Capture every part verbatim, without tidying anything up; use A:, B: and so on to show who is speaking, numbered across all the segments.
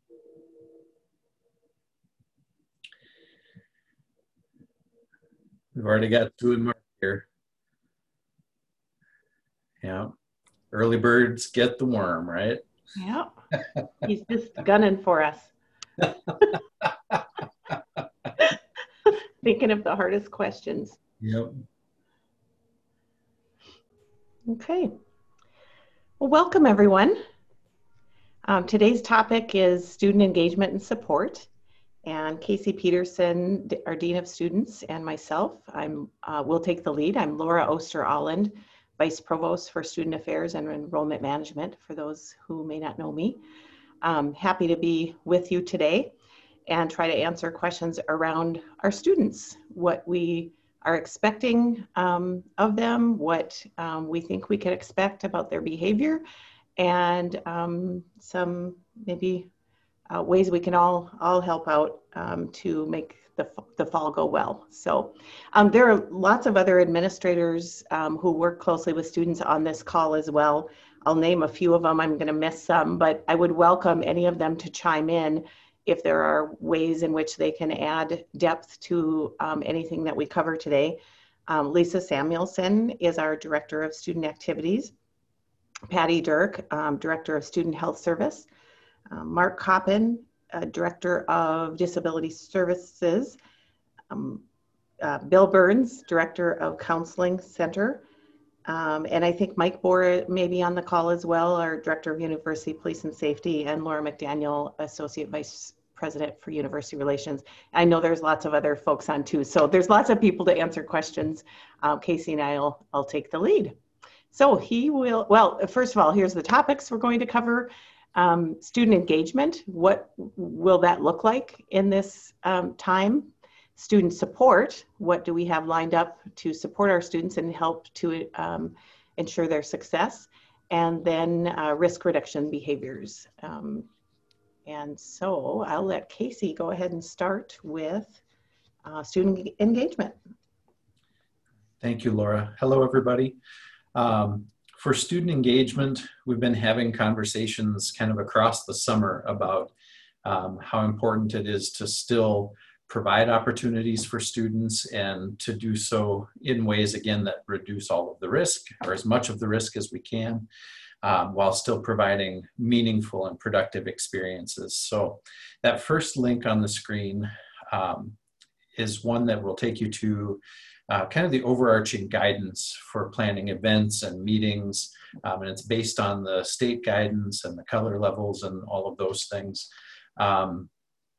A: We've already got two in mark here. Yeah. Early birds get the worm, right?
B: Yeah. He's just gunning for us. Thinking of the hardest questions.
A: Yep.
B: Okay. Well, welcome everyone. Um, today's topic is student engagement and support. And Casey Peterson, our Dean of Students, and myself, I'm uh, will take the lead. I'm Laura Oster-Alland, Vice Provost for Student Affairs and Enrollment Management, for those who may not know me. I'm happy to be with you today and try to answer questions around our students, what we are expecting um, of them, what um, we think we can expect about their behavior, and um, some maybe uh, ways we can all, all help out um, to make the, the fall go well. So um, there are lots of other administrators um, who work closely with students on this call as well. I'll name a few of them. I'm going to miss some, but I would welcome any of them to chime in if there are ways in which they can add depth to um, anything that we cover today. Um, Lisa Samuelson is our Director of Student Activities. Patty Dirk, um, Director of Student Health Service. Um, Mark Coppin, uh, Director of Disability Services. Um, uh, Bill Burns, Director of Counseling Center. Um, and I think Mike Bohr may be on the call as well, our Director of University Police and Safety, and Laura McDaniel, Associate Vice President for University Relations. I know there's lots of other folks on too, so there's lots of people to answer questions. Uh, Casey and I'll, I'll take the lead. So he will, well, first of all, here's the topics we're going to cover. Um, student engagement, what will that look like in this um, time? Student support, what do we have lined up to support our students and help to um, ensure their success? And then uh, risk reduction behaviors. Um, and so I'll let Casey go ahead and start with uh, student engagement.
A: Thank you, Laura. Hello, everybody. Um, for student engagement, we've been having conversations kind of across the summer about um, how important it is to still provide opportunities for students and to do so in ways, again, that reduce all of the risk, or as much of the risk as we can, um, while still providing meaningful and productive experiences. So that first link on the screen um, is one that will take you to uh, kind of the overarching guidance for planning events and meetings. Um, and it's based on the state guidance and the color levels and all of those things. Um,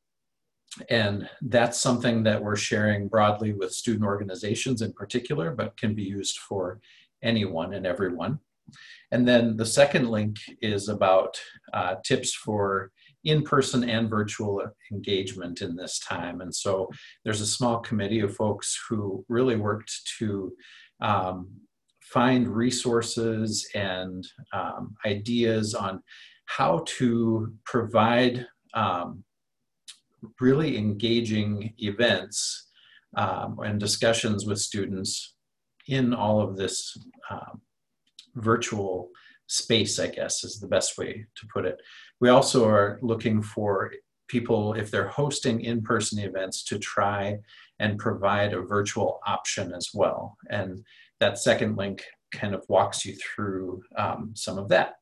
A: And that's something that we're sharing broadly with student organizations in particular, but can be used for anyone and everyone. And then the second link is about uh, tips for in-person and virtual engagement in this time. And so there's a small committee of folks who really worked to um, find resources and um, ideas on how to provide um, really engaging events um, and discussions with students in all of this um, virtual space, I guess is the best way to put it. We also are looking for people, if they're hosting in-person events, to try and provide a virtual option as well. And that second link kind of walks you through um, some of that.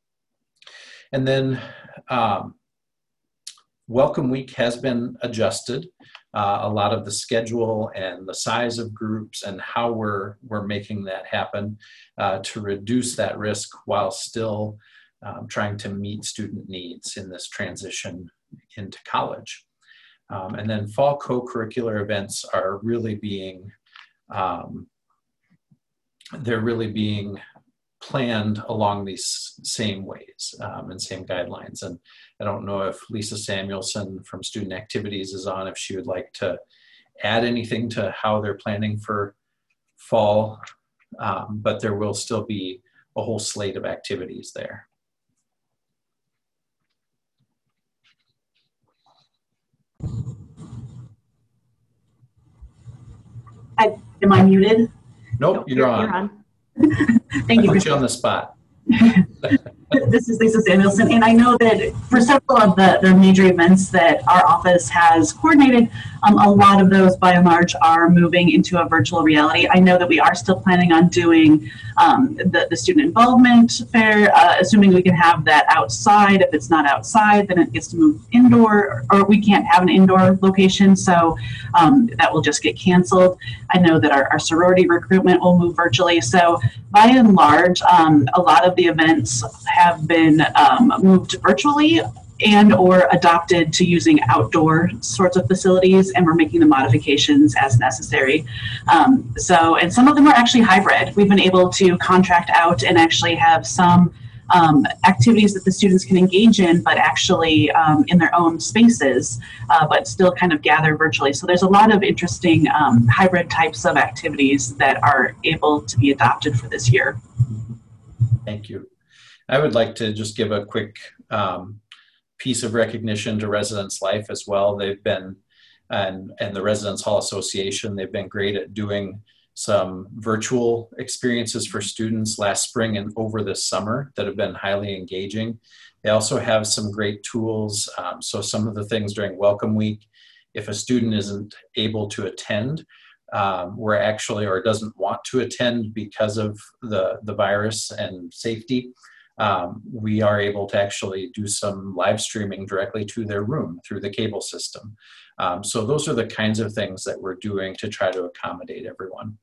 A: And then um, Welcome Week has been adjusted. Uh, a lot of the schedule and the size of groups and how we're, we're making that happen uh, to reduce that risk while still um, trying to meet student needs in this transition into college. Um, and then fall co-curricular events are really being, um, they're really being planned along these same ways um, and same guidelines. And I don't know if Lisa Samuelson from Student Activities is on, if she would like to add anything to how they're planning for fall, um, but there will still be a whole slate of activities there.
C: I, am I muted?
A: Nope, you're, you're on.
B: You're on.
C: Thank
A: I
C: you.
A: put you on the spot.
C: This is Lisa Samuelson, and I know that for several of the, the major events that our office has coordinated, um, a lot of those by and large are moving into a virtual reality. I know that we are still planning on doing um, the, the student involvement fair, uh, assuming we can have that outside. If it's not outside, then it gets to move indoor, or we can't have an indoor location, so um, that will just get canceled. I know that our, our sorority recruitment will move virtually, so by and large, um, a lot of the events have been um, moved virtually and or adopted to using outdoor sorts of facilities, and we're making the modifications as necessary. Um, so, and some of them are actually hybrid. We've been able to contract out and actually have some um, activities that the students can engage in, but actually um, in their own spaces, uh, but still kind of gather virtually. So there's a lot of interesting um, hybrid types of activities that are able to be adopted for this year.
A: Thank you. I would like to just give a quick um, piece of recognition to Residence Life as well. They've been, and, and the Residence Hall Association, they've been great at doing some virtual experiences for students last spring and over this summer that have been highly engaging. They also have some great tools. Um, so some of the things during Welcome Week, if a student isn't able to attend, um, we're actually, or doesn't want to attend because of the, the virus and safety, Um, we are able to actually do some live streaming directly to their room through the cable system. Um, so those are the kinds of things that we're doing to try to accommodate everyone.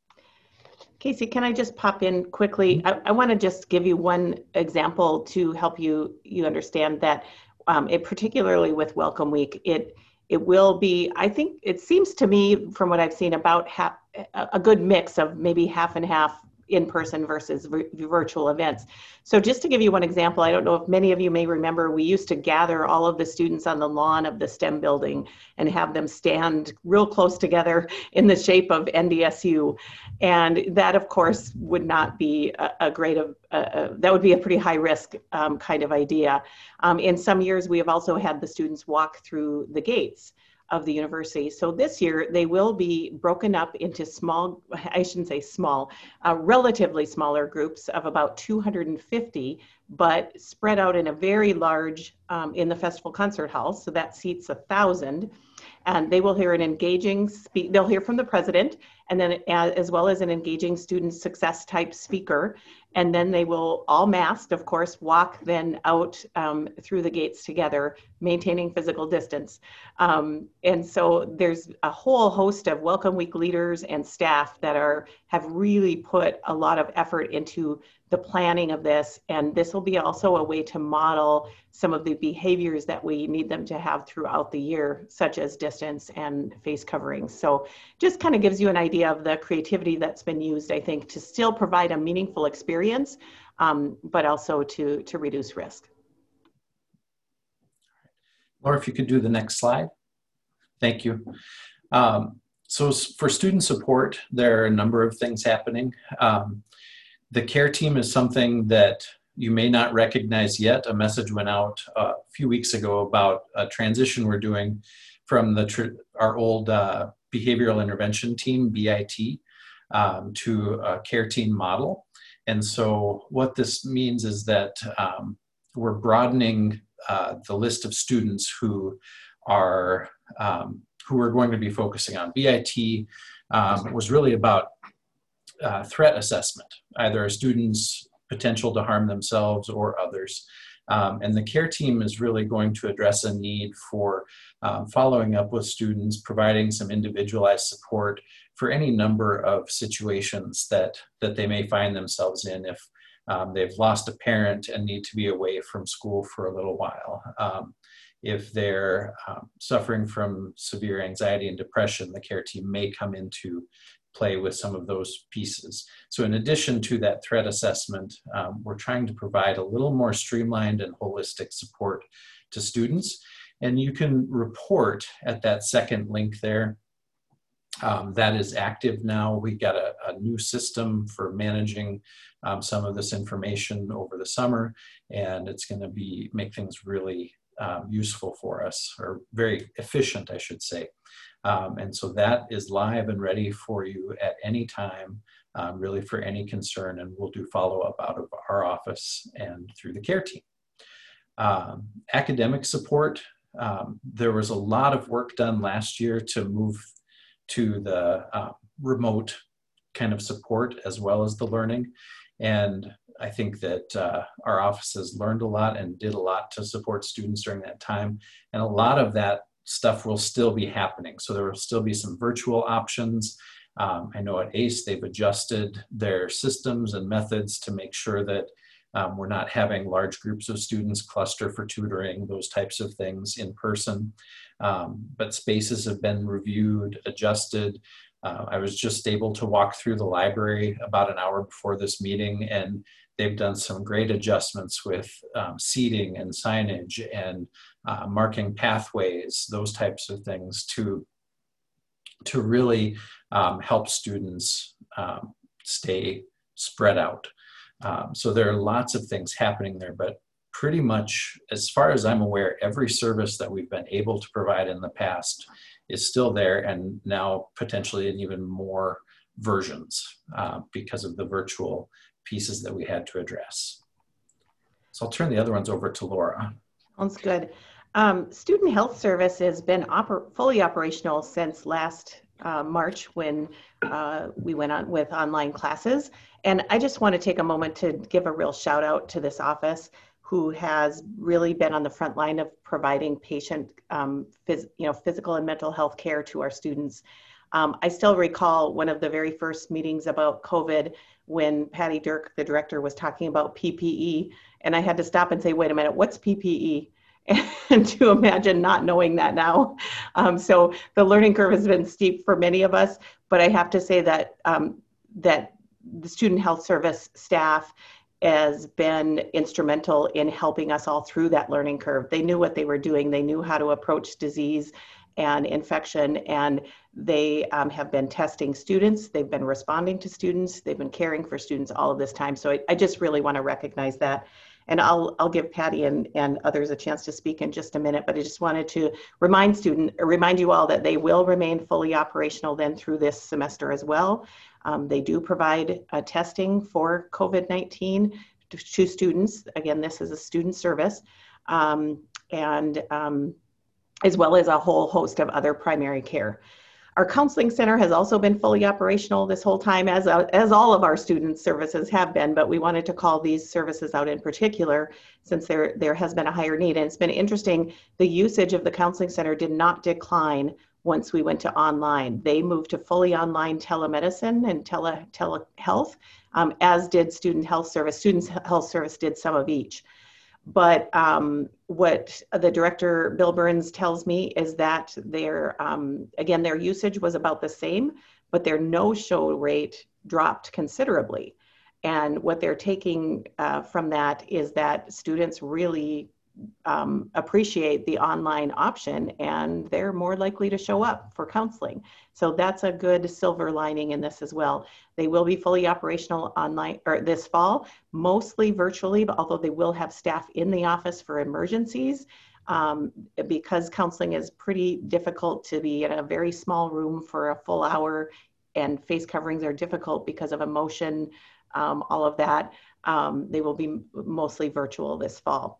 B: Casey, can I just pop in quickly? I, I want to just give you one example to help you you understand that, um, it, particularly with Welcome Week, it it will be, I think it seems to me from what I've seen, about half, a good mix of maybe half and half in-person versus virtual events. So just to give you one example, I don't know if many of you may remember, we used to gather all of the students on the lawn of the STEM building and have them stand real close together in the shape of N D S U. And that, of course, would not be a, a great, uh, uh, that would be a pretty high risk um, kind of idea. Um, in some years, we have also had the students walk through the gates of the university. So this year they will be broken up into small, I shouldn't say small, uh, relatively smaller groups of about two hundred fifty, but spread out in a very large, um, in the Festival Concert Hall. So that seats a thousand. And they will hear an engaging speak. They'll hear from the president, and then as well as an engaging student success type speaker. And then they will, all masked, of course, walk then out um, through the gates together, maintaining physical distance. Um, and so there's a whole host of Welcome Week leaders and staff that are have really put a lot of effort into the planning of this. And this will be also a way to model some of the behaviors that we need them to have throughout the year, such as distance and face coverings. So just kind of gives you an idea of the creativity that's been used, I think, to still provide a meaningful experience, um, but also to, to reduce risk.
A: Laura, if you could do the next slide. Thank you. Um, so for student support, there are a number of things happening. Um, the care team is something that you may not recognize yet. A message went out a few weeks ago about a transition we're doing from the tr our old uh, behavioral intervention team, B I T, um, to a care team model. And so what this means is that um, we're broadening uh, the list of students who are um, who we're going to be focusing on. B I T um, was really about uh, threat assessment, either a student's potential to harm themselves or others. Um, and the care team is really going to address a need for um, following up with students, providing some individualized support for any number of situations that, that they may find themselves in if um, they've lost a parent and need to be away from school for a little while. Um, if they're um, suffering from severe anxiety and depression, the care team may come into play with some of those pieces. So in addition to that threat assessment, um, we're trying to provide a little more streamlined and holistic support to students. And you can report at that second link there. Um, that is active now. We got a, a new system for managing um, some of this information over the summer, and it's going to be make things really um, useful for us, or very efficient, I should say. Um, and so that is live and ready for you at any time uh, really for any concern, and we'll do follow-up out of our office and through the care team. Um, academic support, um, there was a lot of work done last year to move to the uh, remote kind of support as well as the learning. And I think that uh, our offices learned a lot and did a lot to support students during that time. And a lot of that stuff will still be happening. So there will still be some virtual options. Um, I know at A C E they've adjusted their systems and methods to make sure that um, we're not having large groups of students cluster for tutoring, those types of things in person. Um, but spaces have been reviewed, adjusted. Uh, I was just able to walk through the library about an hour before this meeting, and they've done some great adjustments with um, seating and signage and uh, marking pathways, those types of things to, to really um, help students um, stay spread out. Um, so there are lots of things happening there, but pretty much, as far as I'm aware, every service that we've been able to provide in the past is still there, and now potentially in even more versions uh, because of the virtual pieces that we had to address. So I'll turn the other ones over to Laura.
B: Sounds good. Um, Student Health Service has been oper fully operational since last uh, March when uh, we went on with online classes. And I just want to take a moment to give a real shout out to this office, who has really been on the front line of providing patient, um, phys you know, physical and mental health care to our students. Um, I still recall one of the very first meetings about COVID when Patty Dirk, the director, was talking about P P E, and I had to stop and say, wait a minute, what's P P E? And to imagine not knowing that now. Um, so the learning curve has been steep for many of us, but I have to say that, um, that the Student Health Service staff has been instrumental in helping us all through that learning curve. They knew what they were doing. They knew how to approach disease and infection, and they um, have been testing students. They've been responding to students. They've been caring for students all of this time. So I, I just really want to recognize that. And I'll, I'll give Patty and, and others a chance to speak in just a minute, but I just wanted to remind student, remind you all that they will remain fully operational then through this semester as well. Um, they do provide uh, testing for COVID nineteen to, to students. Again, this is a student service, um, and um, as well as a whole host of other primary care. Our counseling center has also been fully operational this whole time, as, uh, as all of our student services have been, but we wanted to call these services out in particular since there, there has been a higher need. And it's been interesting, the usage of the counseling center did not decline once we went to online. They moved to fully online telemedicine and tele, telehealth, um, as did Student Health Service. Student Health Service did some of each. But um, what the director, Bill Burns, tells me is that their, um, again, their usage was about the same, but their no-show rate dropped considerably. And what they're taking uh, from that is that students really um, appreciate the online option, and they're more likely to show up for counseling. So that's a good silver lining in this as well. They will be fully operational online or this fall, mostly virtually, but although they will have staff in the office for emergencies, um, because counseling is pretty difficult to be in a very small room for a full hour, and face coverings are difficult because of emotion, um, all of that. Um, they will be mostly virtual this fall.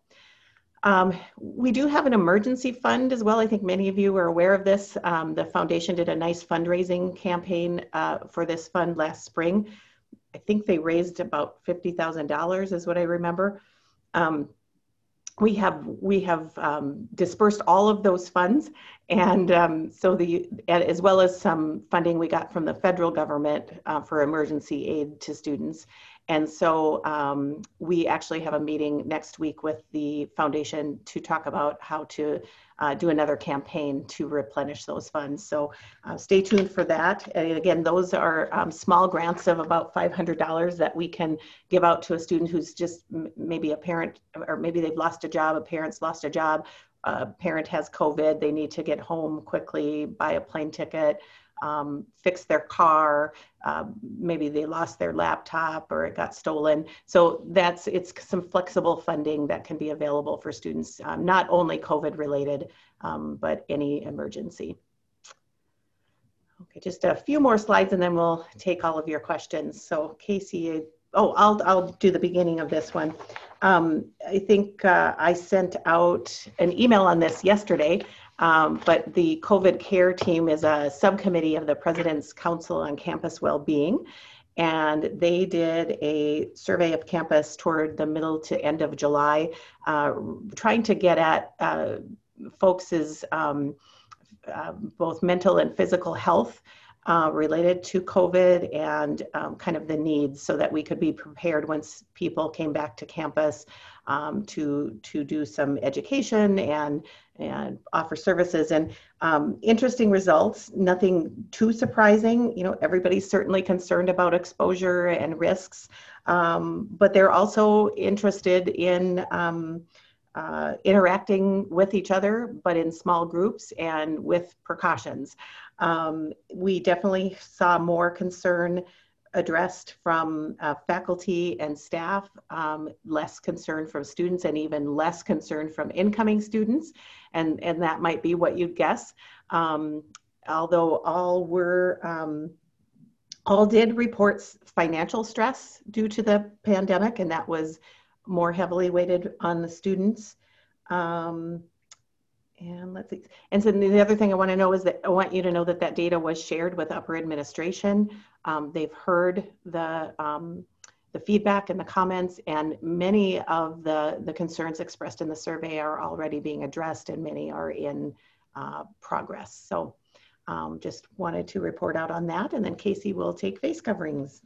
B: Um, we do have an emergency fund as well. I think many of you are aware of this. Um, the foundation did a nice fundraising campaign uh, for this fund last spring. I think they raised about fifty thousand dollars is what I remember. Um, we have, we have um, dispersed all of those funds, and um, so the, as well as some funding we got from the federal government uh, for emergency aid to students. And so um, we actually have a meeting next week with the foundation to talk about how to uh, do another campaign to replenish those funds. So uh, stay tuned for that. And again, those are um, small grants of about five hundred dollars that we can give out to a student who's just m maybe a parent, or maybe they've lost a job, a parent's lost a job, a parent has COVID, they need to get home quickly, buy a plane ticket, Um, fix their car, uh, maybe they lost their laptop or it got stolen. So that's, it's some flexible funding that can be available for students, um, not only COVID related, um, but any emergency. Okay, just a few more slides and then we'll take all of your questions. So Casey, oh, I'll, I'll do the beginning of this one. Um, I think uh, I sent out an email on this yesterday, um, but the COVID care team is a subcommittee of the President's Council on Campus Wellbeing. And they did a survey of campus toward the middle to end of July, uh, trying to get at uh, folks' um, uh, both mental and physical health uh, related to COVID, and um, kind of the needs so that we could be prepared once people came back to campus um, to, to do some education and, and offer services. And um, interesting results, nothing too surprising. You know, everybody's certainly concerned about exposure and risks, um, but they're also interested in um, uh, interacting with each other, but in small groups and with precautions. Um, we definitely saw more concern addressed from uh, faculty and staff, um, less concern from students, and even less concern from incoming students. And, and that might be what you'd guess. Um, although all were, um, all did report financial stress due to the pandemic, and that was more heavily weighted on the students. Um, And let's see. And so the other thing I want to know is that I want you to know that that data was shared with upper administration. Um, they've heard the um, the feedback and the comments, and many of the the concerns expressed in the survey are already being addressed, and many are in uh, progress. So um, just wanted to report out on that, and then Casey will take face coverings.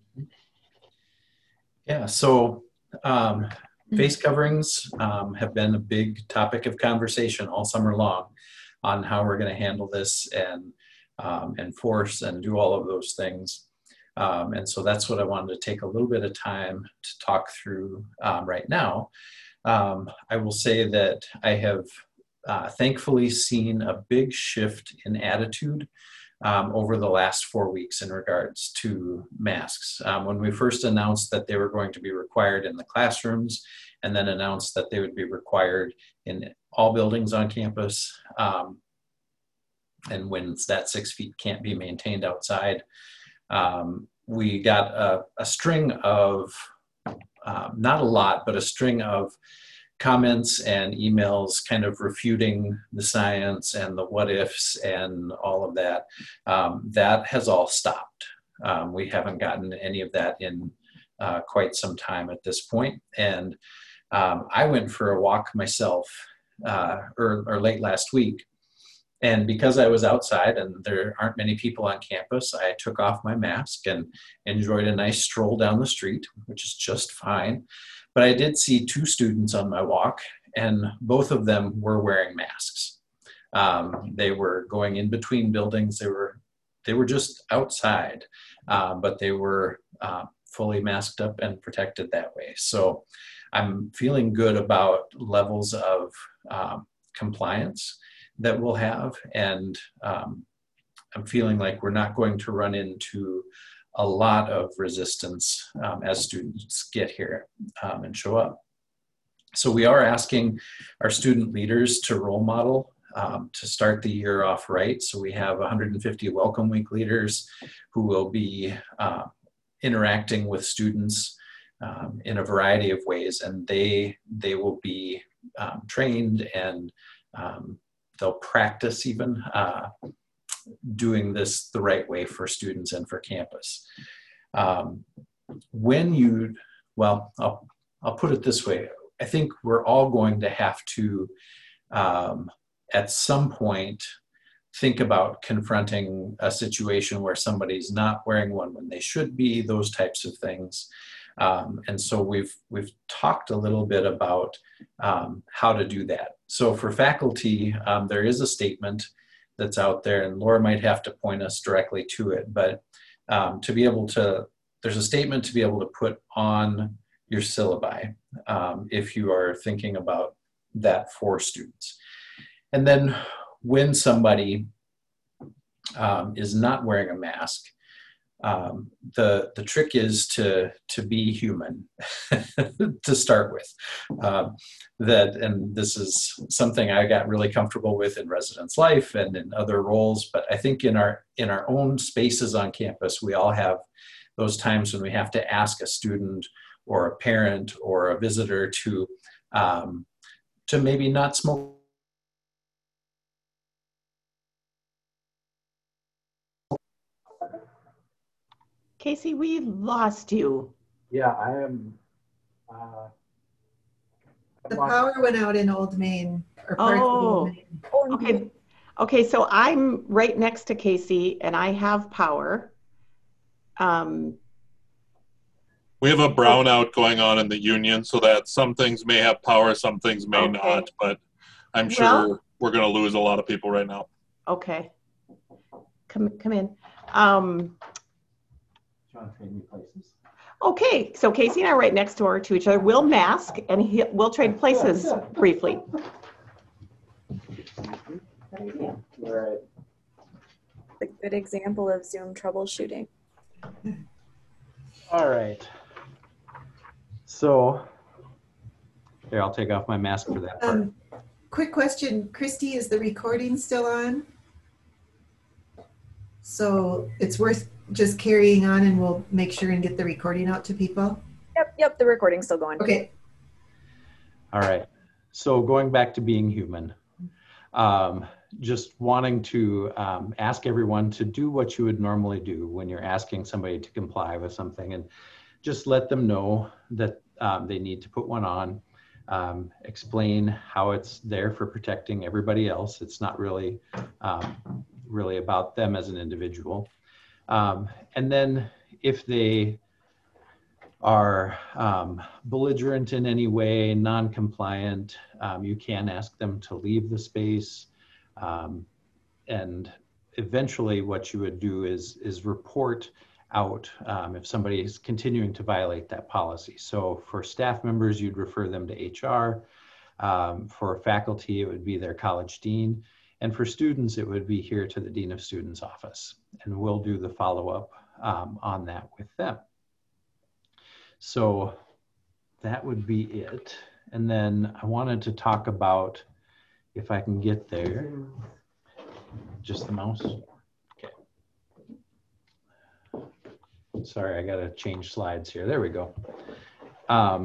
A: Yeah. So. Um, Face coverings um, have been a big topic of conversation all summer long on how we're going to handle this and um, enforce and do all of those things. Um, and so that's what I wanted to take a little bit of time to talk through um, right now. Um, I will say that I have uh, thankfully seen a big shift in attitude Um, over the last four weeks in regards to masks. Um, when we first announced that they were going to be required in the classrooms, and then announced that they would be required in all buildings on campus, um, and when that six feet can't be maintained outside, um, we got a, a string of, uh, not a lot, but a string of comments and emails kind of refuting the science and the what ifs and all of that. Um, that has all stopped. Um, we haven't gotten any of that in uh, quite some time at this point. And um, I went for a walk myself uh, or, or late last week. And because I was outside and there aren't many people on campus, I took off my mask and enjoyed a nice stroll down the street, which is just fine. But I did see two students on my walk, and both of them were wearing masks. Um, they were going in between buildings. They were, they were just outside, uh, but they were uh, fully masked up and protected that way. So I'm feeling good about levels of um, compliance that we'll have, and um, I'm feeling like we're not going to run into a lot of resistance um, as students get here um, and show up. So we are asking our student leaders to role model um, to start the year off right. So we have one hundred fifty Welcome Week leaders who will be uh, interacting with students um, in a variety of ways, and they, they will be um, trained, and um, they'll practice even uh, doing this the right way for students and for campus. Um, when you, well, I'll, I'll put it this way. I think we're all going to have to, um, at some point, think about confronting a situation where somebody's not wearing one when they should be, those types of things. Um, and so we've, we've talked a little bit about um, how to do that. So for faculty, um, there is a statement that's out there, and Laura might have to point us directly to it, but um, to be able to, there's a statement to be able to put on your syllabi um, if you are thinking about that for students. And then when somebody um, is not wearing a mask, um, the the trick is to to be human to start with. Um, that and this is something I got really comfortable with in residence life and in other roles. But I think in our in our own spaces on campus, we all have those times when we have to ask a student or a parent or a visitor to um, to maybe not smoke.
B: Casey, we lost you.
A: Yeah, I am. Uh,
D: the power went out in Old Main. Or parts
B: oh,
D: of Old Main.
B: okay. Okay, so I'm right next to Casey and I have power. Um,
E: we have a brownout going on in the union, so that some things may have power, some things may
B: okay.
E: not, but I'm sure
B: well,
E: we're going to lose a lot of people right now.
B: Okay. Come, come in. Um,
A: Trying to trade me places.
B: Okay, so Casey and I are right next door to each other. We'll mask and he, we'll trade places yeah, yeah. briefly.
A: Right.
F: A good example of Zoom troubleshooting.
G: All right. So, here, I'll take off my mask for that part.
D: Um, quick question, Christy, is the recording still on? So it's worth just carrying on and we'll make sure and get the recording out to people?
F: Yep, yep, the recording's still going.
D: Okay.
G: All right. So going back to being human, um, just wanting to um, ask everyone to do what you would normally do when you're asking somebody to comply with something, and just let them know that um, they need to put one on. Um, explain how it's there for protecting everybody else. It's not really, um, really about them as an individual. Um, and then if they are um, belligerent in any way, non-compliant, um, you can ask them to leave the space. Um, and eventually what you would do is, is report out um, if somebody is continuing to violate that policy. So for staff members, you'd refer them to H R. Um, for faculty, it would be their college dean. And for students, it would be here to the Dean of Students office. And we'll do the follow-up um, on that with them. So that would be it. And then I wanted to talk about, if I can get there, just the mouse. Okay. Sorry, I gotta change slides here. There we go. Um,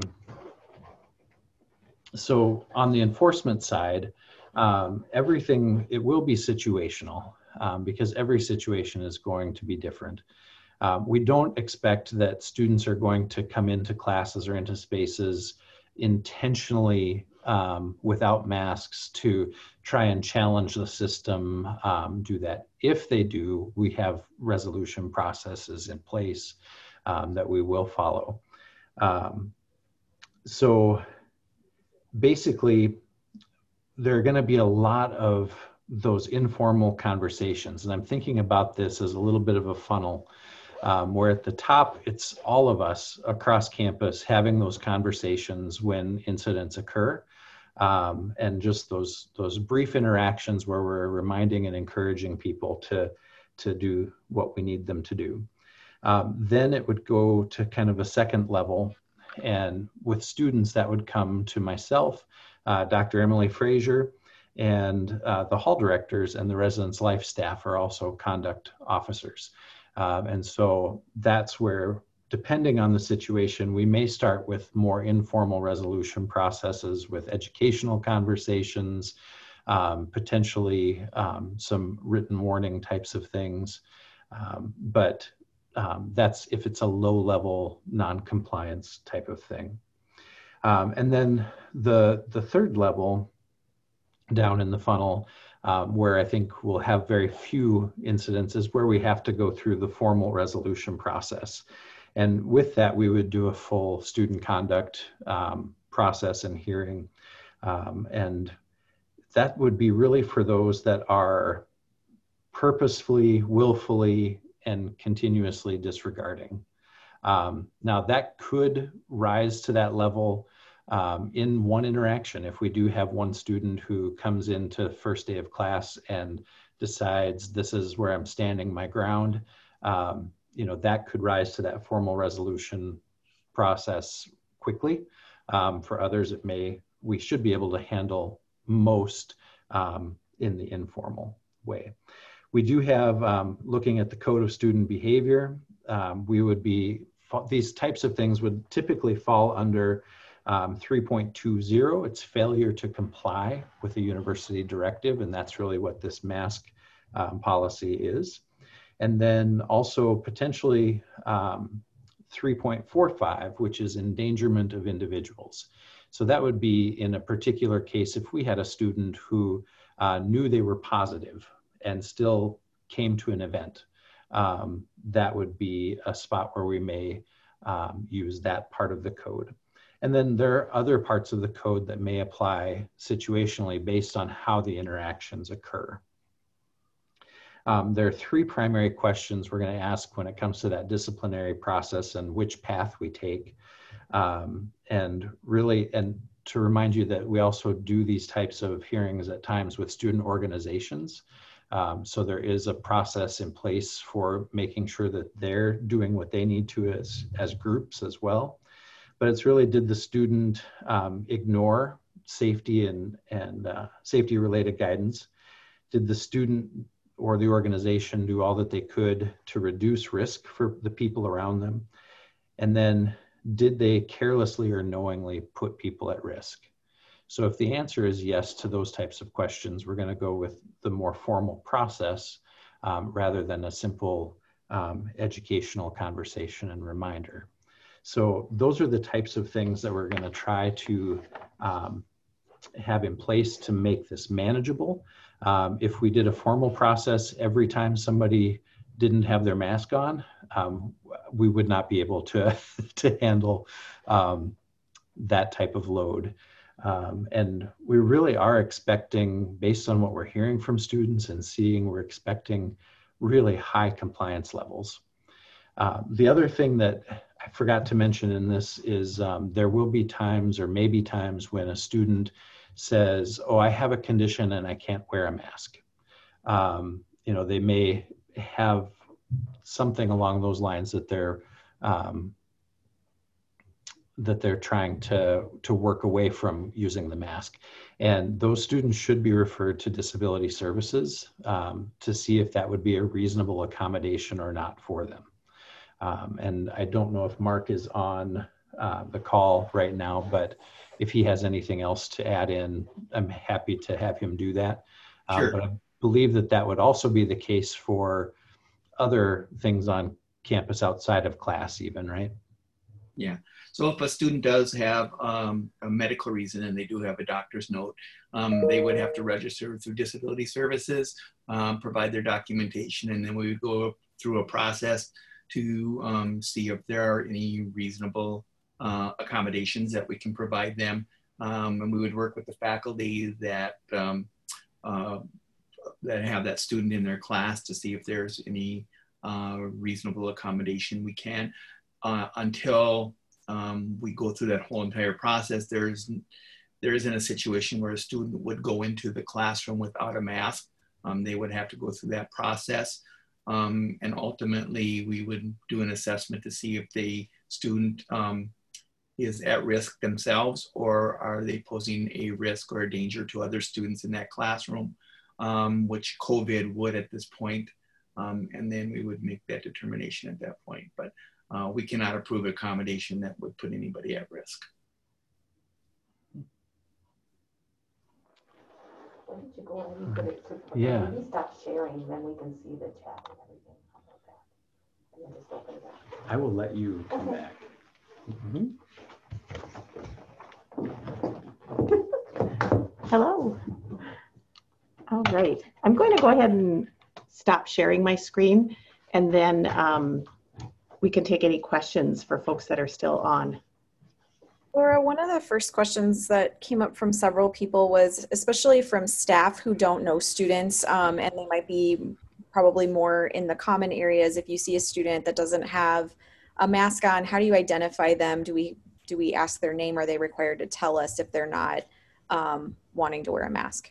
G: so on the enforcement side, um, everything, it will be situational um, because every situation is going to be different. Um, we don't expect that students are going to come into classes or into spaces intentionally um, without masks to try and challenge the system, um, do that. If they do, we have resolution processes in place um, that we will follow. Um, so basically, there are going to be a lot of those informal conversations. And I'm thinking about this as a little bit of a funnel. Um, where at the top, it's all of us across campus having those conversations when incidents occur, um, and just those those brief interactions where we're reminding and encouraging people to, to do what we need them to do. Um, then it would go to kind of a second level, and with students that would come to myself, uh, Doctor Emily Frazier, and uh, the hall directors and the residence life staff are also conduct officers. Um, and so that's where, depending on the situation, we may start with more informal resolution processes with educational conversations, um, potentially um, some written warning types of things. Um, but um, that's if it's a low-level non-compliance type of thing. Um, and then the, the third level down in the funnel, Um, where I think we'll have very few incidences where we have to go through the formal resolution process. And with that, we would do a full student conduct um, process and hearing. Um, and that would be really for those that are purposefully, willfully, and continuously disregarding. Um, now that could rise to that level Um, in one interaction. If we do have one student who comes into first day of class and decides this is where I'm standing my ground, um, you know, that could rise to that formal resolution process quickly. Um, for others, it may, we should be able to handle most um, in the informal way. We do have, um, looking at the Code of Student Behavior, um, we would be, these types of things would typically fall under um, three point two zero. It's failure to comply with a university directive, and that's really what this mask um, policy is. And then also potentially um, three point four five, which is endangerment of individuals. So that would be in a particular case if we had a student who uh, knew they were positive and still came to an event. Um, that would be a spot where we may um, use that part of the code. And then there are other parts of the code that may apply situationally based on how the interactions occur. Um, there are three primary questions we're going to ask when it comes to that disciplinary process and which path we take. Um, and really, and to remind you that we also do these types of hearings at times with student organizations. Um, so there is a process in place for making sure that they're doing what they need to as, as groups as well. But it's really, did the student um, ignore safety and, and uh, safety related guidance? Did the student or the organization do all that they could to reduce risk for the people around them? And then did they carelessly or knowingly put people at risk? So if the answer is yes to those types of questions, we're going to go with the more formal process um, rather than a simple um, educational conversation and reminder. So those are the types of things that we're going to try to um, have in place to make this manageable. Um, if we did a formal process every time somebody didn't have their mask on, um, we would not be able to, to handle um, that type of load. Um, and we really are expecting, based on what we're hearing from students and seeing, we're expecting really high compliance levels. Uh, the other thing that I forgot to mention in this is um, there will be times or maybe times when a student says, oh, I have a condition and I can't wear a mask. Um, you know, they may have something along those lines that they're um, that they're trying to, to work away from using the mask. And those students should be referred to disability services um, to see if that would be a reasonable accommodation or not for them. Um, and I don't know if Mark is on uh, the call right now, but if he has anything else to add in, I'm happy to have him do that. Uh,
H: Sure.
G: But I believe that that would also be the case for other things on campus outside of class even, right?
H: Yeah. So if a student does have um, a medical reason and they do have a doctor's note, um, they would have to register through disability services, um, provide their documentation, and then we would go through a process to um, see if there are any reasonable uh, accommodations that we can provide them. Um, and we would work with the faculty that, um, uh, that have that student in their class to see if there's any uh, reasonable accommodation we can. Uh, until um, we go through that whole entire process, there's, there isn't a situation where a student would go into the classroom without a mask. Um, they would have to go through that process. Um, and ultimately, we would do an assessment to see if the student um, is at risk themselves, or are they posing a risk or a danger to other students in that classroom, um, which COVID would at this point. Um, and then we would make that determination at that point. But Uh, we cannot approve accommodation that would put anybody at risk.
I: Why don't you go ahead and put it to,
G: Yeah.
I: maybe stop sharing, then we can see the chat and everything. How about that? And then just open it up.
G: I will let you come
I: Okay.
G: back. Mm-hmm.
B: Hello. All right. I'm going to go ahead and stop sharing my screen, and then um, we can take any questions for folks that are still on.
F: Laura, one of the first questions that came up from several people was, especially from staff who don't know students, um, and they might be probably more in the common areas. If you see a student that doesn't have a mask on, how do you identify them? Do we do we ask their name? Are they required to tell us if they're not um, wanting to wear a mask?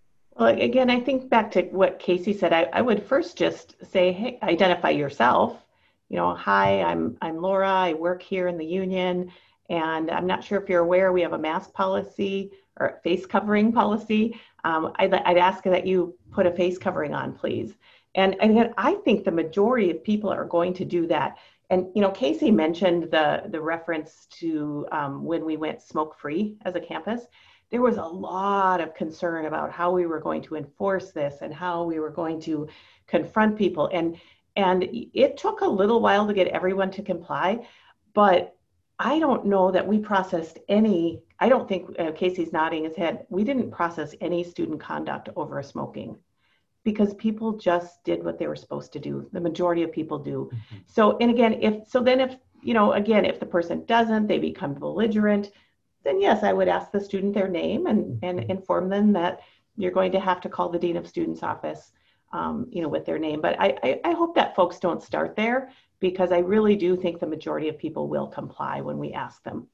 B: Well, again, I think back to what Casey said, I, I would first just say, hey, identify yourself. you know, hi, I'm, I'm Laura, I work here in the union, and I'm not sure if you're aware, we have a mask policy or face covering policy. Um, I'd, I'd ask that you put a face covering on, please. And, and again, I think the majority of people are going to do that. And, you know, Casey mentioned the, the reference to um, when we went smoke-free as a campus. There was a lot of concern about how we were going to enforce this and how we were going to confront people. And, and it took a little while to get everyone to comply, but I don't know that we processed any, I don't think, uh, Casey's nodding his head, we didn't process any student conduct over smoking because people just did what they were supposed to do. The majority of people do. Mm-hmm. So, and again, if, so then if, you know, again, if the person doesn't, they become belligerent, then yes, I would ask the student their name and, and inform them that you're going to have to call the Dean of Students office, um, you know, with their name. But I, I, I hope that folks don't start there, because I really do think the majority of people will comply when we ask them.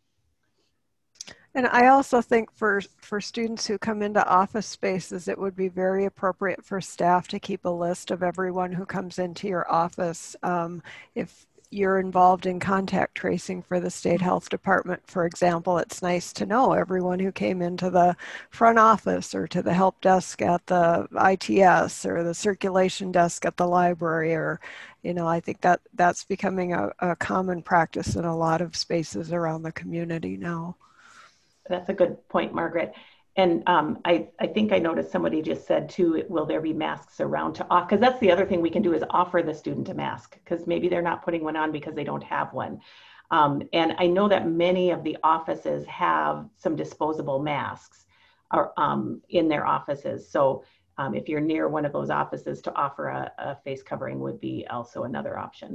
J: And I also think for, for students who come into office spaces, it would be very appropriate for staff to keep a list of everyone who comes into your office. Um, if you're involved in contact tracing for the state health department, for example, it's nice to know everyone who came into the front office or to the help desk at the I T S or the circulation desk at the library, or, you know, I think that that's becoming a, a common practice in a lot of spaces around the community now.
B: That's a good point, Margaret. And um, I, I think I noticed somebody just said too, will there be masks around to off? Because that's the other thing we can do is offer the student a mask, because maybe they're not putting one on because they don't have one. Um, and I know that many of the offices have some disposable masks or, um, in their offices. So um, if you're near one of those offices, to offer a, a face covering would be also another option.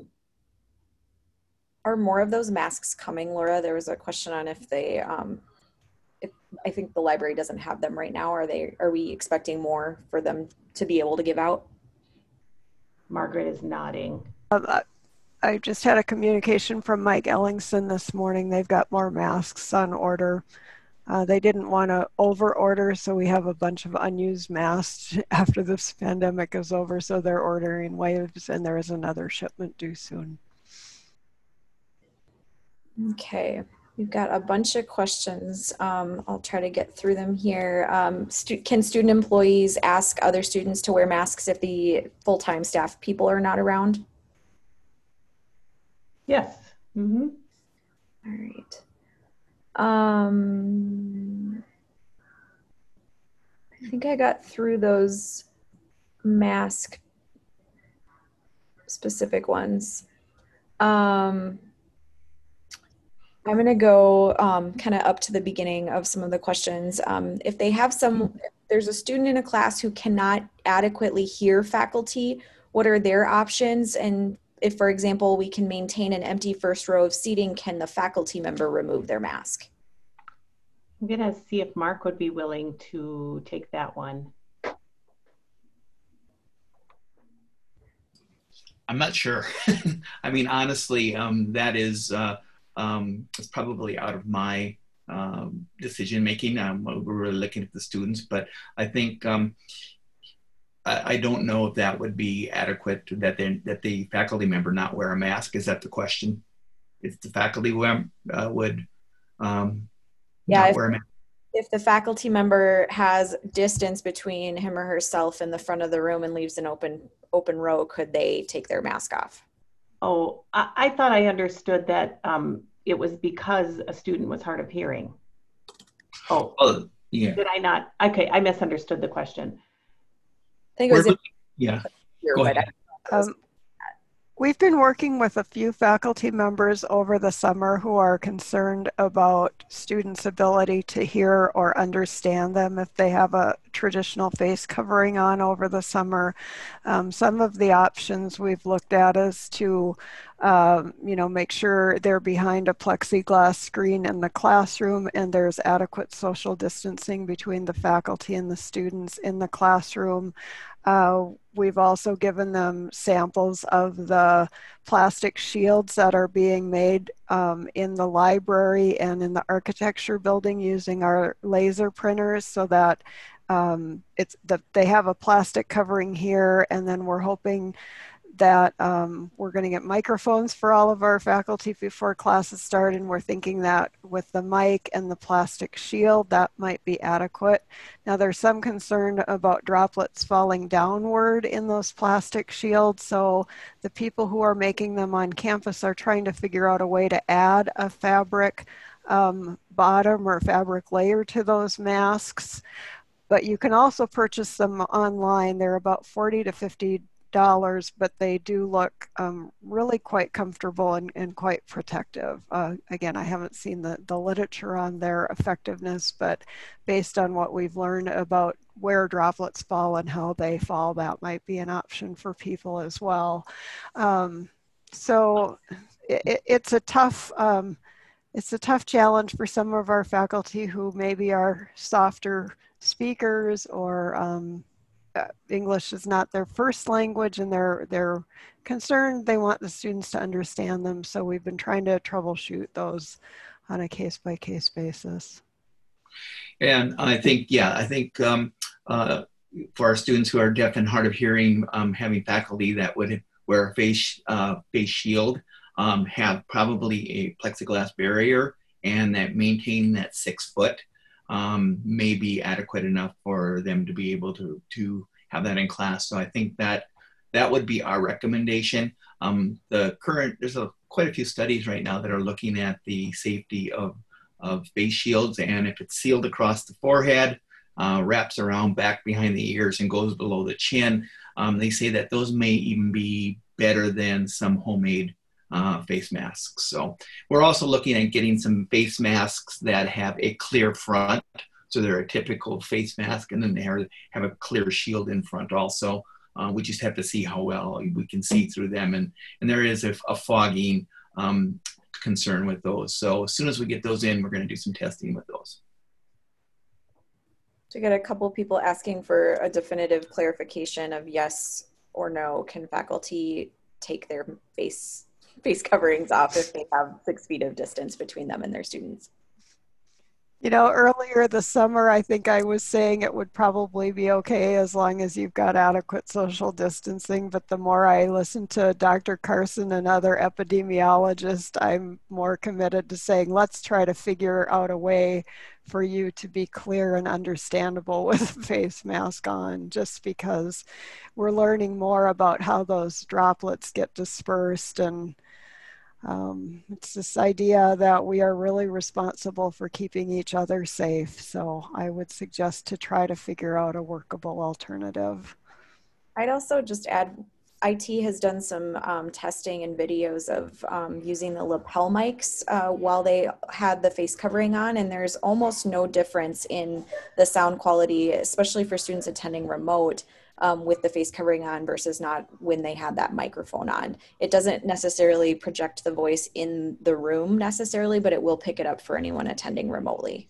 F: Are more of those masks coming, Laura? There was a question on if they, um, if, I think the library doesn't have them right now. Are they, are we expecting more for them to be able to give out?
B: Margaret is nodding.
J: Uh, I just had a communication from Mike Ellingson this morning. They've got more masks on order. Uh, they didn't want to over order, so we have a bunch of unused masks after this pandemic is over. So they're ordering waves, and there is another shipment due soon.
F: Okay. We've got a bunch of questions. Um, I'll try to get through them here. Um, stu can student employees ask other students to wear masks if the full-time staff people are not around?
B: Yes. Mm-hmm.
F: All right. Um, I think I got through those mask specific ones. Um, I'm going to go um, kind of up to the beginning of some of the questions. Um, if they have some, if there's a student in a class who cannot adequately hear faculty, what are their options? And if, for example, we can maintain an empty first row of seating, can the faculty member remove their mask?
B: I'm going to see if Mark would be willing to take that one.
H: I'm not sure. I mean, honestly, um, that is, uh, Um, it's probably out of my um, decision making. Um, we're really looking at the students, but I think um, I, I don't know if that would be adequate that they, that the faculty member not wear a mask. Is that the question? If the faculty wear, uh, would um,
F: yeah,
H: not
F: if,
H: wear a mask?
F: If the faculty member has distance between him or herself in the front of the room and leaves an open open row, could they take their mask off?
B: Oh, I, I thought I understood that um, it was because a student was hard of hearing. Oh,
H: oh, yeah.
B: Did I not? Okay, I misunderstood the question.
F: I think it was.
H: If, yeah. Here, Go ahead.
J: Um, we've been working with a few faculty members over the summer who are concerned about students' ability to hear or understand them if they have a traditional face covering on over the summer. Um, some of the options we've looked at is to, um, you know, make sure they're behind a plexiglass screen in the classroom and there's adequate social distancing between the faculty and the students in the classroom. Uh, we've also given them samples of the plastic shields that are being made um, in the library and in the architecture building using our laser printers, so that um, it's that they have a plastic covering here, and then we're hoping that um, we're going to get microphones for all of our faculty before classes start, and we're thinking that with the mic and the plastic shield, that might be adequate. Now, there's some concern about droplets falling downward in those plastic shields, so the people who are making them on campus are trying to figure out a way to add a fabric um, bottom or fabric layer to those masks. But you can also purchase them online. They're about forty to fifty dollars, but they do look um, really quite comfortable and, and quite protective. Uh, again, I haven't seen the, the literature on their effectiveness, but based on what we've learned about where droplets fall and how they fall, that might be an option for people as well. Um, so it, it's a tough, um, it's a tough challenge for some of our faculty who maybe are softer speakers, or um, uh, English is not their first language, and they're they're concerned. They want the students to understand them, so we've been trying to troubleshoot those on a case-by-case basis.
H: And I think, yeah, I think um, uh, for our students who are deaf and hard of hearing, um, having faculty that would wear a face uh, face shield, um, have probably a plexiglass barrier, and that maintain that six foot. Um, may be adequate enough for them to be able to, to have that in class. So I think that that would be our recommendation. Um, the current, there's a, quite a few studies right now that are looking at the safety of, of face shields, and if it's sealed across the forehead, uh, wraps around back behind the ears and goes below the chin, um, they say that those may even be better than some homemade Uh, face masks. So we're also looking at getting some face masks that have a clear front. So they're a typical face mask, and then they are, have a clear shield in front also. Uh, we just have to see how well we can see through them. And, and there is a, a fogging um, concern with those. So as soon as we get those in, we're going to do some testing with those.
F: To get a couple people asking for a definitive clarification of yes or no, can faculty take their face face coverings off if they have six feet of distance between them and their students?
J: You know, earlier this summer, I think I was saying it would probably be okay as long as you've got adequate social distancing. But the more I listen to Doctor Carson and other epidemiologists, I'm more committed to saying, let's try to figure out a way for you to be clear and understandable with a face mask on, just because we're learning more about how those droplets get dispersed. And Um, it's this idea that we are really responsible for keeping each other safe. So I would suggest to try to figure out a workable alternative.
F: I'd also just add, I T has done some um, testing and videos of um, using the lapel mics uh, while they had the face covering on, and there's almost no difference in the sound quality, especially for students attending remote, Um, with the face covering on versus not when they had that microphone on. It doesn't necessarily project the voice in the room necessarily, but it will pick it up for anyone attending remotely.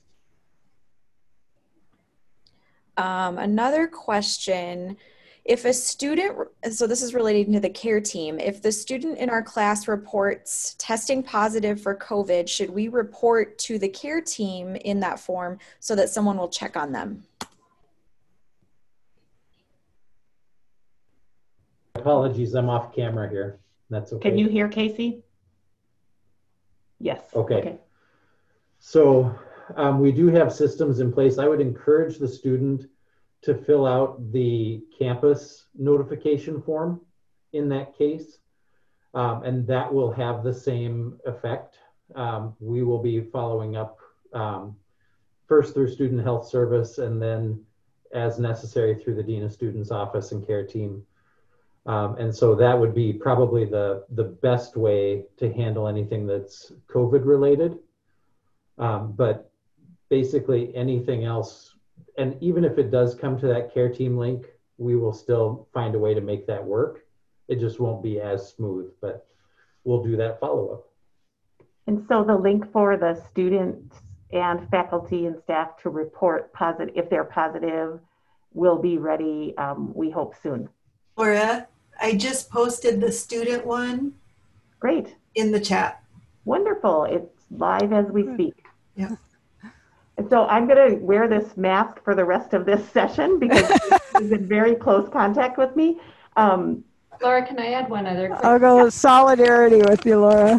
F: Um, another question, if a student, so this is relating to the care team, if the student in our class reports testing positive for COVID, should we report to the care team in that form so that someone will check on them?
G: Apologies, I'm off camera here. That's okay.
B: Can you hear Casey? Yes.
G: Okay. okay. So um, we do have systems in place. I would encourage the student to fill out the campus notification form in that case, um, and that will have the same effect. Um, we will be following up um, first through Student Health Service, and then as necessary through the Dean of Students Office and care team. Um, and so that would be probably the, the best way to handle anything that's COVID related. Um, but basically anything else, and even if it does come to that care team link, we will still find a way to make that work. It just won't be as smooth, but we'll do that follow-up.
B: And so the link for the students and faculty and staff to report positive, if they're positive, will be ready, um, we hope soon.
D: Laura, I just posted the student one.
B: Great.
D: In the chat.
B: Wonderful. It's live as we speak.
D: Yeah.
B: And so I'm going to wear this mask for the rest of this session because he's in very close contact with me. Um,
K: Laura, can I add one other quick?
J: I'll go with solidarity with you, Laura.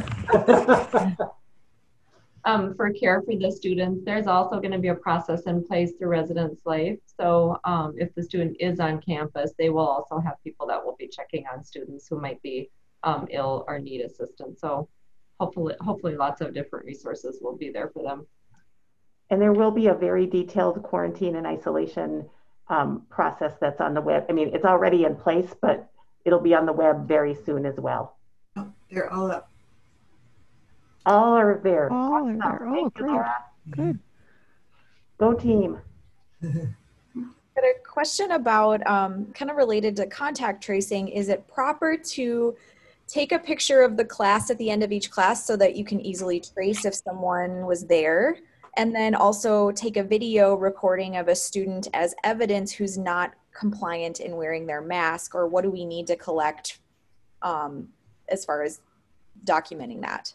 K: Um, for care for the students, there's also going to be a process in place through Residence Life. So um, if the student is on campus, they will also have people that will be checking on students who might be um, ill or need assistance. So hopefully, hopefully lots of different resources will be there for them.
B: And there will be a very detailed quarantine and isolation um, process that's on the web. I mean, it's already in place, but it'll be on the web very soon as well.
D: Oh, they're all up.
B: All are there.
J: All are there. Oh, great. Good.
B: Go team.
F: But a question about um, kind of related to contact tracing, is it proper to take a picture of the class at the end of each class so that you can easily trace if someone was there? And then also take a video recording of a student as evidence who's not compliant in wearing their mask, or what do we need to collect um, as far as documenting that?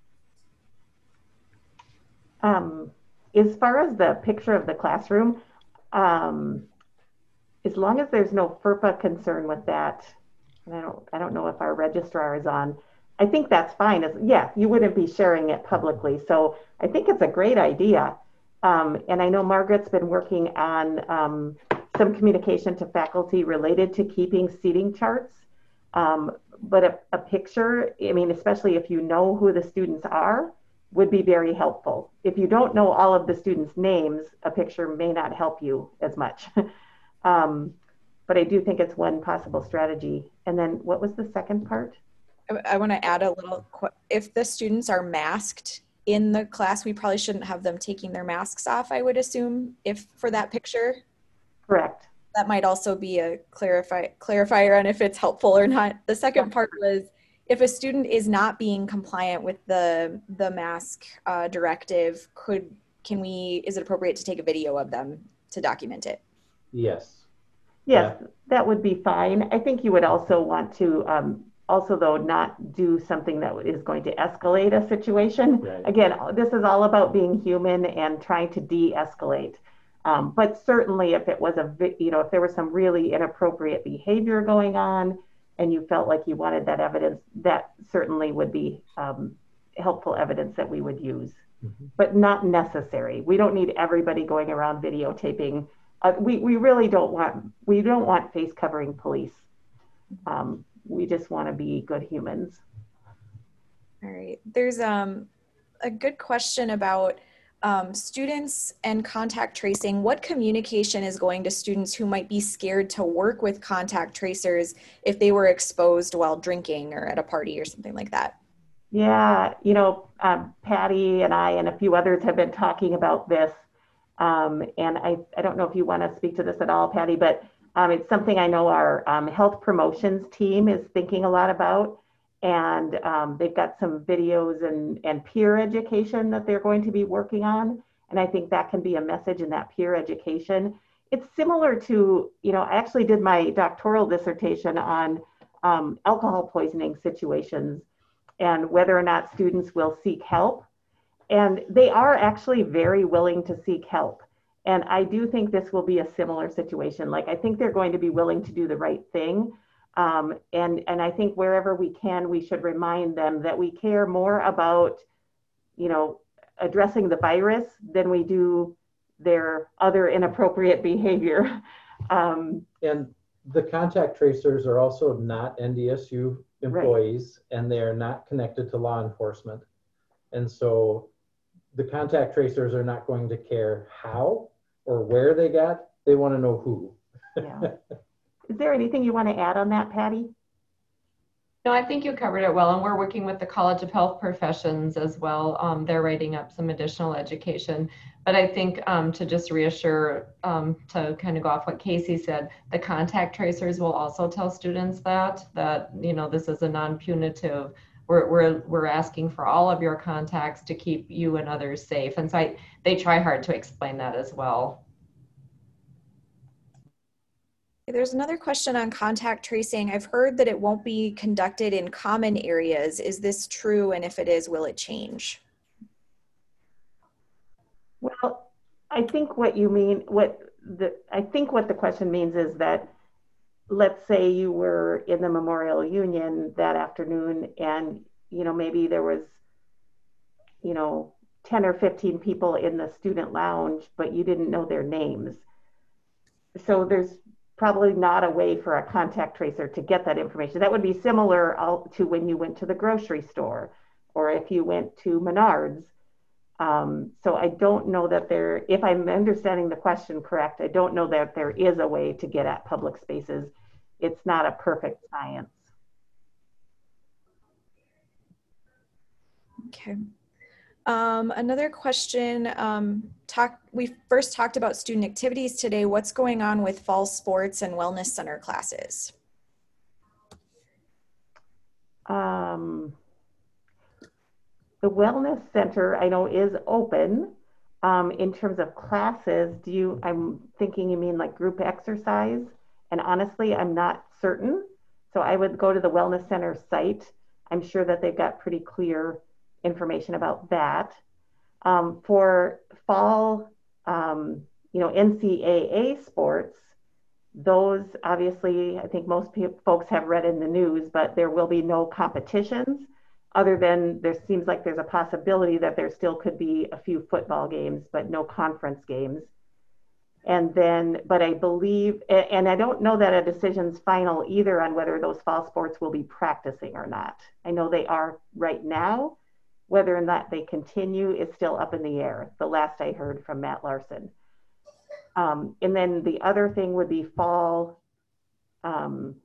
B: Um, as far as the picture of the classroom, um, as long as there's no FERPA concern with that, and I don't, I don't know if our registrar is on, I think that's fine. As, yeah, you wouldn't be sharing it publicly. So I think it's a great idea. Um, and I know Margaret's been working on um, some communication to faculty related to keeping seating charts. Um, but a, a picture, I mean, especially if you know who the students are, would be very helpful. If you don't know all of the students' names, a picture may not help you as much. um, but I do think it's one possible strategy. And then what was the second part?
F: I, I want to add a little, if the students are masked in the class, we probably shouldn't have them taking their masks off, I would assume, if for that picture.
B: Correct.
F: That might also be a clarify, clarifier on if it's helpful or not. The second part was, if a student is not being compliant with the the mask uh, directive, could can we? Is it appropriate to take a video of them to document it?
G: Yes.
B: Yes,
G: Yeah.
B: That would be fine. I think you would also want to um, also though not do something that is going to escalate a situation.
G: Right.
B: Again, this is all about being human and trying to de-escalate. Um, but certainly, if it was a you know if there was some really inappropriate behavior going on, and you felt like you wanted that evidence, that certainly would be um, helpful evidence that we would use, mm-hmm. but not necessary. We don't need everybody going around videotaping. Uh, we, we really don't want, we don't want face covering police. Um, we just want to be good humans.
F: All right, there's um, a good question about Um, students and contact tracing. What communication is going to students who might be scared to work with contact tracers if they were exposed while drinking or at a party or something like that?
B: Yeah, you know, um, Patty and I and a few others have been talking about this. Um, and I, I don't know if you want to speak to this at all, Patty, but um, it's something I know our um, health promotions team is thinking a lot about. And um, they've got some videos and, and peer education that they're going to be working on. And I think that can be a message in that peer education. It's similar to, you know, I actually did my doctoral dissertation on um, alcohol poisoning situations and whether or not students will seek help. And they are actually very willing to seek help. And I do think this will be a similar situation. Like, I think they're going to be willing to do the right thing. Um, and, and I think wherever we can, we should remind them that we care more about, you know, addressing the virus than we do their other inappropriate behavior. Um,
G: and the contact tracers are also not N D S U employees, right. And they are not connected to law enforcement. And so the contact tracers are not going to care how or where they got, they want to know who.
B: Yeah. Is there anything you want to add on that, Patty?
K: No, I think you covered it well, and we're working with the College of Health Professions as well. Um, they're writing up some additional education. But I think um, to just reassure, um, to kind of go off what Casey said, the contact tracers will also tell students that, that, you know, this is a non-punitive, we're, we're, we're asking for all of your contacts to keep you and others safe. And so I, they try hard to explain that as well.
F: There's another question on contact tracing. I've heard that it won't be conducted in common areas. Is this true? And if it is, will it change?
B: Well, I think what you mean, what the, I think what the question means is that let's say you were in the Memorial Union that afternoon and, you know, maybe there was, you know, ten or fifteen people in the student lounge, but you didn't know their names. So there's probably not a way for a contact tracer to get that information. That would be similar to when you went to the grocery store or if you went to Menards. Um, so I don't know that there, if I'm understanding the question correct, I don't know that there is a way to get at public spaces. It's not a perfect science.
F: Okay. Um, another question, um, talk, we first talked about student activities today. What's going on with fall sports and wellness center classes?
B: Um, the wellness center I know is open. Um, in terms of classes, do you, I'm thinking you mean like group exercise? And honestly, I'm not certain. So I would go to the wellness center site. I'm sure that they've got pretty clear information about that. Um, for fall, um, you know, N C A A sports, those obviously, I think most people, folks have read in the news, but there will be no competitions other than there seems like there's a possibility that there still could be a few football games, but no conference games. And then, but I believe, and I don't know that a decision's final either on whether those fall sports will be practicing or not. I know they are right now. Whether or not they continue is still up in the air, the last I heard from Matt Larson. Um, and then the other thing would be fall um,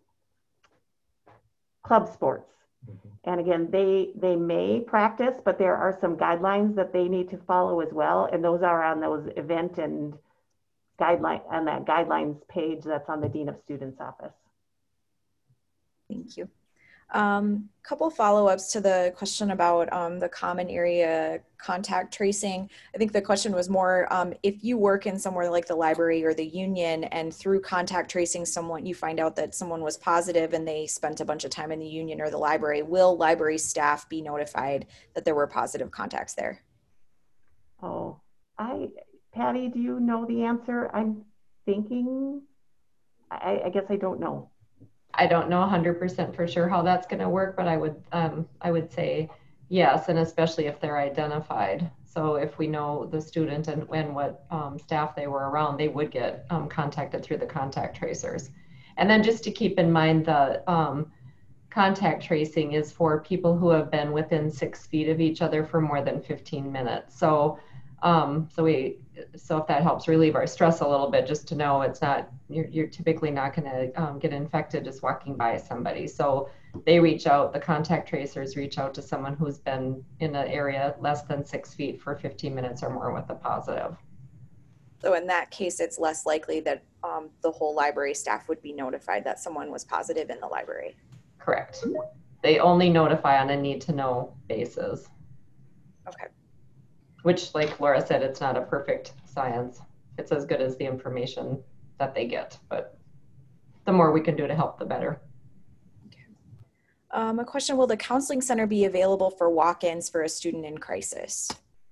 B: club sports. Mm-hmm. And again, they, they may practice, but there are some guidelines that they need to follow as well. And those are on those event and guideline, on that guidelines page that's on the Dean of Students office.
F: Thank you. Um, couple follow-ups to the question about um, the common area contact tracing. I think the question was more um, if you work in somewhere like the library or the union and through contact tracing someone, you find out that someone was positive and they spent a bunch of time in the union or the library, will library staff be notified that there were positive contacts there?
B: Oh, I, Patty, do you know the answer? I'm thinking, I, I guess I don't know.
K: I don't know one hundred percent for sure how that's going to work, but I would um, I would say yes, and especially if they're identified. So if we know the student and, and what um, staff they were around, they would get um, contacted through the contact tracers. And then just to keep in mind, the um, contact tracing is for people who have been within six feet of each other for more than fifteen minutes. So Um, so we, so if that helps relieve our stress a little bit, just to know it's not, you're, you're typically not going to um, get infected just walking by somebody. So they reach out, the contact tracers reach out to someone who's been in an area less than six feet for fifteen minutes or more with a positive.
F: So in that case, it's less likely that um, the whole library staff would be notified that someone was positive in the library.
K: Correct. They only notify on a need to know basis.
F: Okay. Which,
K: like Laura said, it's not a perfect science. It's as good as the information that they get, but the more we can do to help, the better.
F: Okay. Um, a question, will the counseling center be available for walk-ins for a student in crisis?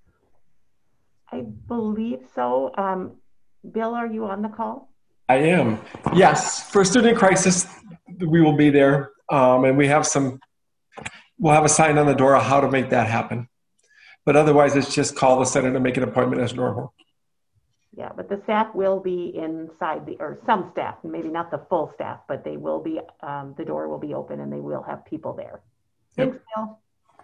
B: I believe so. Um, Bill, are you on the call?
L: I am. Yes, for a student in crisis, we will be there. Um, and we have some, we'll have a sign on the door of how to make that happen. But otherwise, it's just call the center to make an appointment as normal.
B: Yeah, but the staff will be inside the, or some staff, maybe not the full staff, but they will be, um, the door will be open and they will have people there. Thanks,
L: Yep.
B: Bill.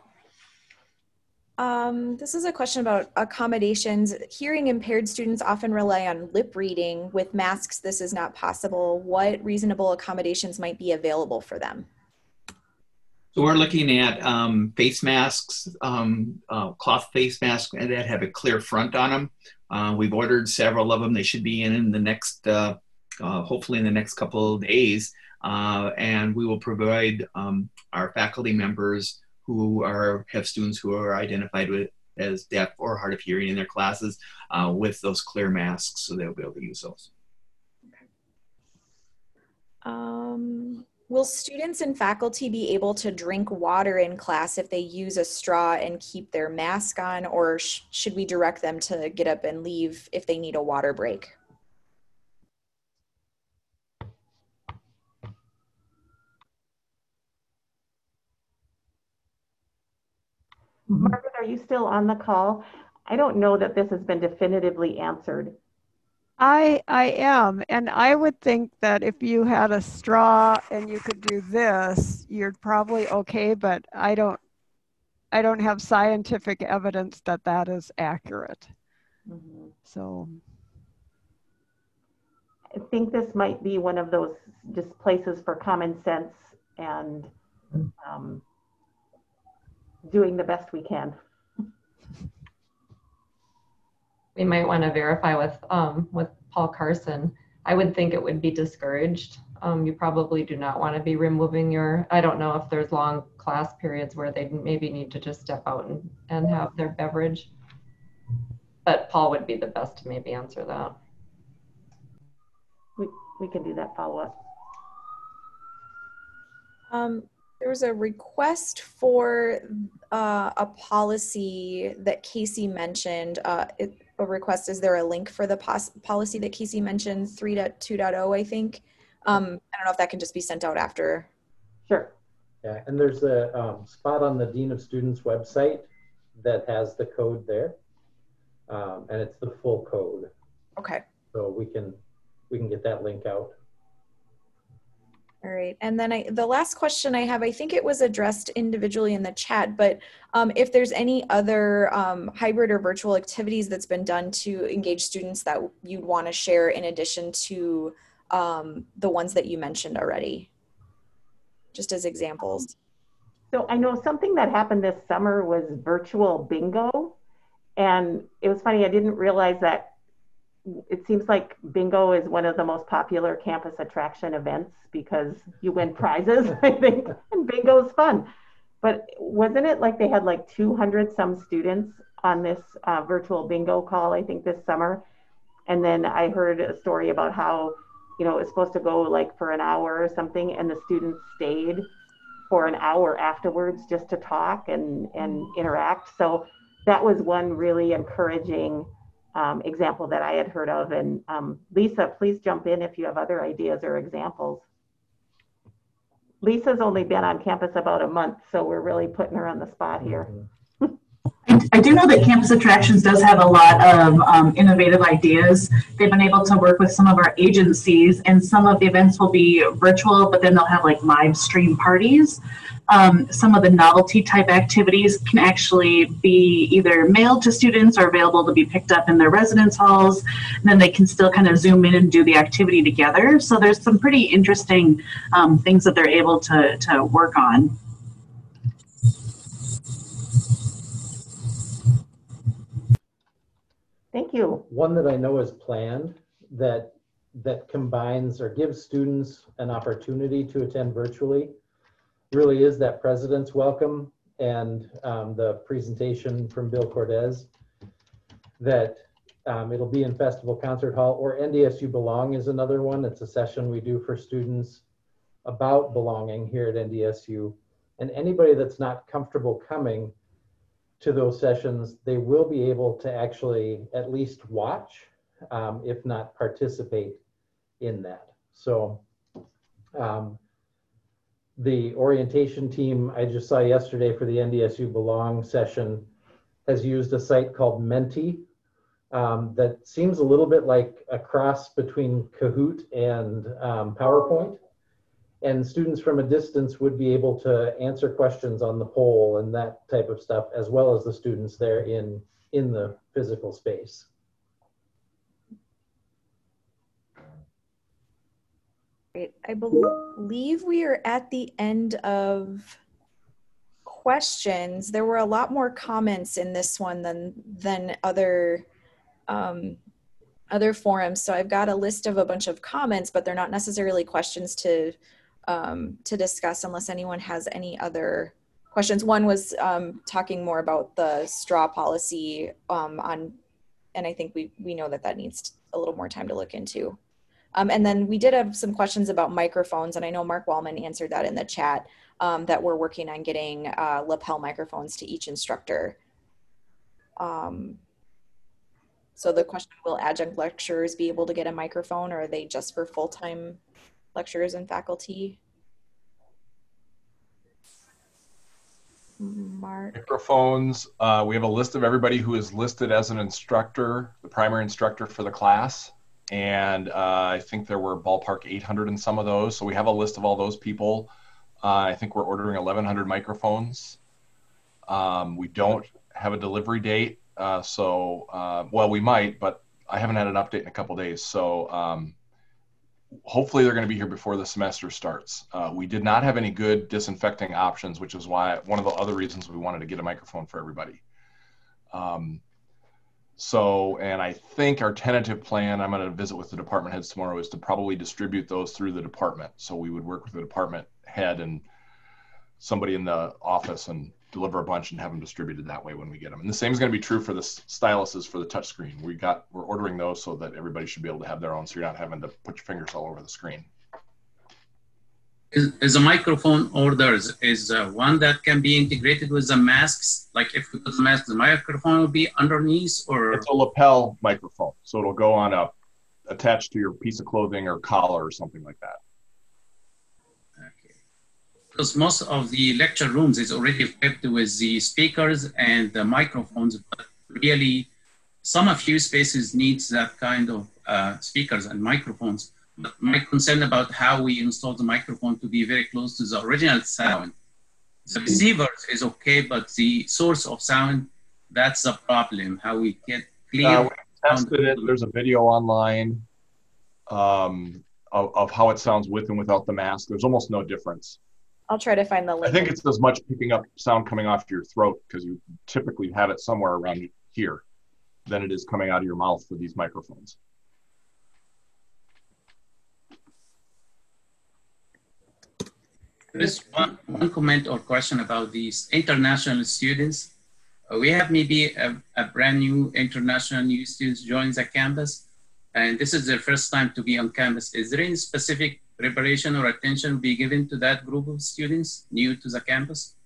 F: Um, this is a question about accommodations. Hearing impaired students often rely on lip reading. With masks, this is not possible. What reasonable accommodations might be available for them?
H: So we're looking at um, face masks, um, uh, cloth face masks that have a clear front on them. Uh, we've ordered several of them. They should be in in the next, uh, uh, hopefully in the next couple of days. Uh, and we will provide um, our faculty members who are have students who are identified with as deaf or hard of hearing in their classes uh, with those clear masks, so they'll be able to use those.
F: Okay. Um, will students and faculty be able to drink water in class if they use a straw and keep their mask on, or sh should we direct them to get up and leave if they need a water break?
B: Mm-hmm. Margaret, are you still on the call? I don't know that this has been definitively answered.
J: I I am, and I would think that if you had a straw and you could do this, you're probably okay, but I don't I don't have scientific evidence that that is accurate. Mm-hmm. So
B: I think this might be one of those just places for common sense and um, doing the best we can.
K: We might want to verify with um, with Paul Carson. I would think it would be discouraged. Um, you probably do not want to be removing your, I don't know if there's long class periods where they maybe need to just step out and, and have their beverage. But Paul would be the best to maybe answer that.
B: We, we can do that follow-up.
F: Um, there was a request for uh, a policy that Casey mentioned. Uh, it, a request, is there a link for the pos policy that Casey mentioned, three point two point oh, I think? Um, I don't know if that can just be sent out after.
B: Sure.
G: Yeah, and there's a um, spot on the Dean of Students website that has the code there. Um, and it's the full code.
F: Okay.
G: So we can, we can get that link out.
F: All right, and then I, the last question I have, I think it was addressed individually in the chat, but um, if there's any other um, hybrid or virtual activities that's been done to engage students that you'd want to share in addition to um, the ones that you mentioned already, just as examples.
B: So I know something that happened this summer was virtual bingo, and it was funny, I didn't realize that it seems like bingo is one of the most popular campus attraction events because you win prizes, I think, and bingo is fun. But wasn't it like they had like two hundred some students on this uh, virtual bingo call, I think, this summer? And then I heard a story about how, you know, it was supposed to go like for an hour or something, and the students stayed for an hour afterwards just to talk and, and interact. So that was one really encouraging Um, example that I had heard of. And um, Lisa, please jump in if you have other ideas or examples. Lisa's only been on campus about a month, so we're really putting her on the spot here.
C: I, I do know that Campus Attractions does have a lot of um, innovative ideas. They've been able to work with some of our agencies, and some of the events will be virtual, but then they'll have like live stream parties. Um, some of the novelty type activities can actually be either mailed to students or available to be picked up in their residence halls, and then they can still kind of zoom in and do the activity together. So there's some pretty interesting um, things that they're able to, to work on.
B: Thank you.
G: One that I know is planned that that combines or gives students an opportunity to attend virtually really is that President's Welcome and um, the presentation from Bill Cordes. That um, it'll be in Festival Concert Hall, or N D S U Belong is another one. It's a session we do for students about belonging here at N D S U. And anybody that's not comfortable coming to those sessions, they will be able to actually at least watch, um, if not participate in that. So um, the orientation team I just saw yesterday for the N D S U Belong session has used a site called Menti um, that seems a little bit like a cross between Kahoot and um, PowerPoint. And students from a distance would be able to answer questions on the poll and that type of stuff, as well as the students there in, in the physical space.
F: Great. I believe we are at the end of questions. There were a lot more comments in this one than, than other, um, other forums. So I've got a list of a bunch of comments, but they're not necessarily questions to Um, to discuss unless anyone has any other questions. One was um, talking more about the straw policy um, on, and I think we, we know that that needs a little more time to look into. Um, and then we did have some questions about microphones, and I know Mark Wallman answered that in the chat, um, that we're working on getting uh, lapel microphones to each instructor. Um, so the question, will adjunct lecturers be able to get a microphone, or are they just for full-time lecturers and faculty? Mark.
M: Microphones, uh, we have a list of everybody who is listed as an instructor, the primary instructor for the class. And uh, I think there were ballpark eight hundred in some of those. So we have a list of all those people. Uh, I think we're ordering eleven hundred microphones. Um, we don't have a delivery date. Uh, so, uh, well, we might, but I haven't had an update in a couple days. So um, hopefully they're going to be here before the semester starts. Uh, we did not have any good disinfecting options, which is why one of the other reasons we wanted to get a microphone for everybody. Um, so, and I think our tentative plan, I'm going to visit with the department heads tomorrow, is to probably distribute those through the department. So we would work with the department head and somebody in the office and deliver a bunch and have them distributed that way when we get them. And the same is going to be true for the styluses for the touchscreen. We got, we're ordering those so that everybody should be able to have their own, so you're not having to put your fingers all over the screen.
N: Is, is a microphone orders is uh, one that can be integrated with the masks? Like if we put the mask, the microphone will be underneath, or?
M: It's a lapel microphone. So it'll go on a, attached to your piece of clothing or collar or something like that.
N: Because most of the lecture rooms is already equipped with the speakers and the microphones, but really some a few spaces needs that kind of uh, speakers and microphones. But my concern about how we install the microphone to be very close to the original sound. The receiver is okay, but the source of sound, that's the problem, how we get clear.
M: Uh, we tested it. There's a video online um, of, of how it sounds with and without the mask. There's almost no difference.
F: I'll try to find the link.
M: I think it's as much picking up sound coming off your throat, because you typically have it somewhere around here, than it is coming out of your mouth for these microphones.
N: There is one, one comment or question about these international students. Uh, we have maybe a, a brand new international new students join the campus, and this is their first time to be on campus. Is there any specific preparation or attention be given to that group of students new to the campus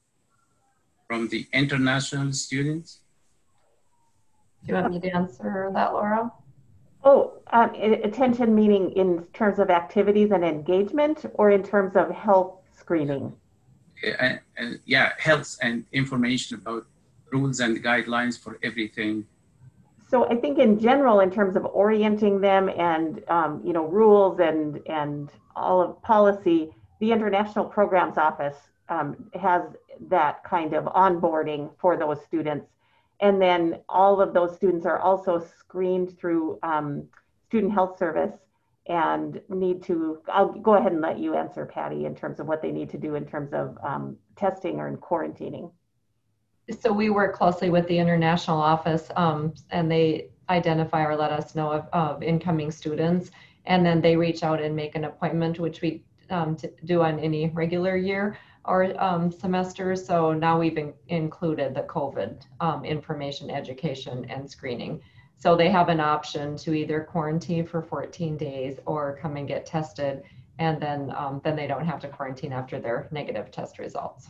N: from the international students?
K: Do you want me to answer that, Laura?
B: Oh, um, attention meaning in terms of activities and engagement, or in terms of health screening?
N: Uh, uh, yeah, health and information about rules and guidelines for everything.
B: So I think in general, in terms of orienting them and, um, you know, rules and, and all of policy, the International Programs Office um, has that kind of onboarding for those students. And then all of those students are also screened through um, Student Health Service and need to, I'll go ahead and let you answer, Patty, in terms of what they need to do in terms of um, testing or in quarantining.
K: So we work closely with the international office um, and they identify or let us know of, of incoming students, and then they reach out and make an appointment, which we um, do on any regular year or um, semester. So now we've in included the COVID um, information, education, and screening. So they have an option to either quarantine for fourteen days or come and get tested, and then, um, then they don't have to quarantine after their negative test results.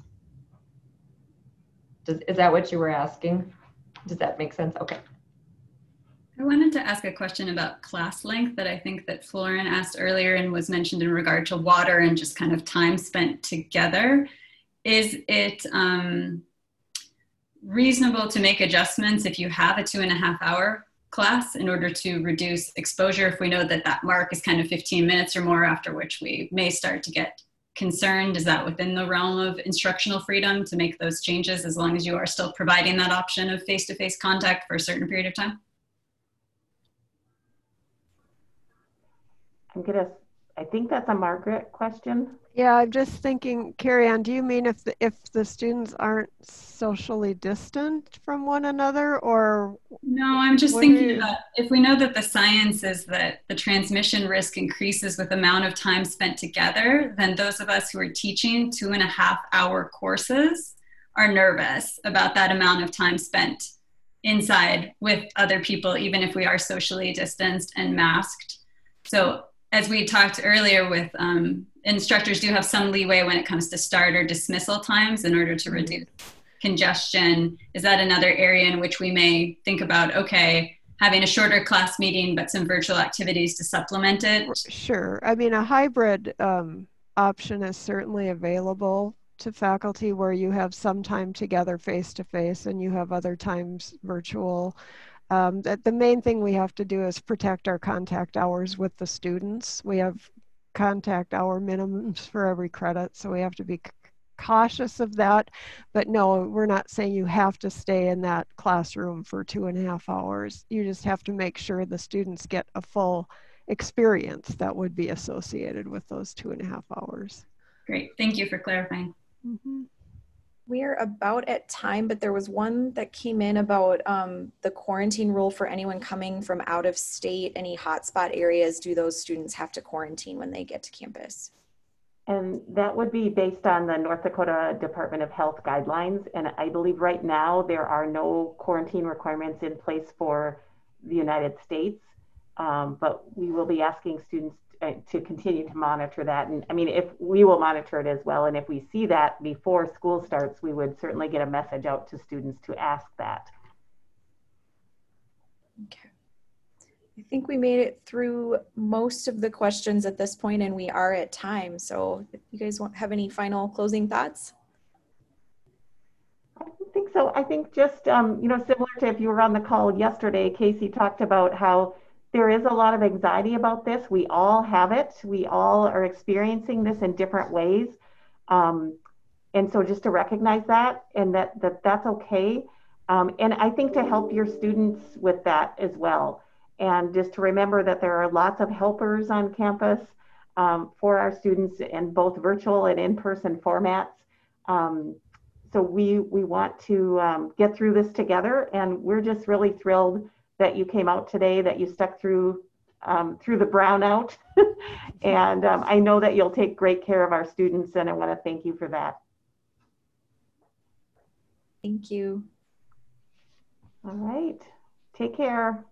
K: Does, is that what you were asking? Does that make sense? Okay.
O: I wanted to ask a question about class length that I think that Florin asked earlier and was mentioned in regard to water and just kind of time spent together. Is it um, reasonable to make adjustments if you have a two and a half hour class in order to reduce exposure if we know that that mark is kind of fifteen minutes or more, after which we may start to get concerned? Is that within the realm of instructional freedom to make those changes as long as you are still providing that option of face-to-face contact for a certain period of time?
B: I'm gonna, I think that's a Margaret question.
J: Yeah, I'm just thinking, Carrie Ann, do you mean if the, if the students aren't socially distant from one another, or?
O: No, I'm just thinking you... about if we know that the science is that the transmission risk increases with the amount of time spent together, then those of us who are teaching two and a half hour courses are nervous about that amount of time spent inside with other people, even if we are socially distanced and masked. So as we talked earlier with um, instructors do have some leeway when it comes to start or dismissal times in order to reduce congestion. Is that another area in which we may think about, okay, having a shorter class meeting, but some virtual activities to supplement it?
J: Sure. I mean, a hybrid um, option is certainly available to faculty where you have some time together face to face and you have other times virtual. Um, that the main thing we have to do is protect our contact hours with the students. We have contact hour minimums for every credit, so we have to be cautious of that. But no, we're not saying you have to stay in that classroom for two and a half hours. You just have to make sure the students get a full experience that would be associated with those two and a half hours.
O: Great, thank you for clarifying.
J: Mm-hmm.
F: We're about at time, but there was one that came in about um, the quarantine rule for anyone coming from out of state, any hotspot areas. Do those students have to quarantine when they get to campus?
B: And that would be based on the North Dakota Department of Health guidelines. And I believe right now there are no quarantine requirements in place for the United States. Um, but we will be asking students uh, to continue to monitor that. And I mean, if we will monitor it as well. And if we see that before school starts, we would certainly get a message out to students to ask that.
F: Okay. I think we made it through most of the questions at this point, and we are at time. So if you guys won't have any final closing thoughts?
B: I don't think so. I think just, um, you know, similar to if you were on the call yesterday, Casey talked about how there is a lot of anxiety about this. We all have it. We all are experiencing this in different ways. Um, and so just to recognize that and that, that that's okay. Um, and I think to help your students with that as well. And just to remember that there are lots of helpers on campus um, for our students in both virtual and in-person formats. Um, so we, we want to um, get through this together, and we're just really thrilled that you came out today, that you stuck through um, through the brownout. And um, I know that you'll take great care of our students, and I want to thank you for that.
F: Thank you.
B: All right, take care.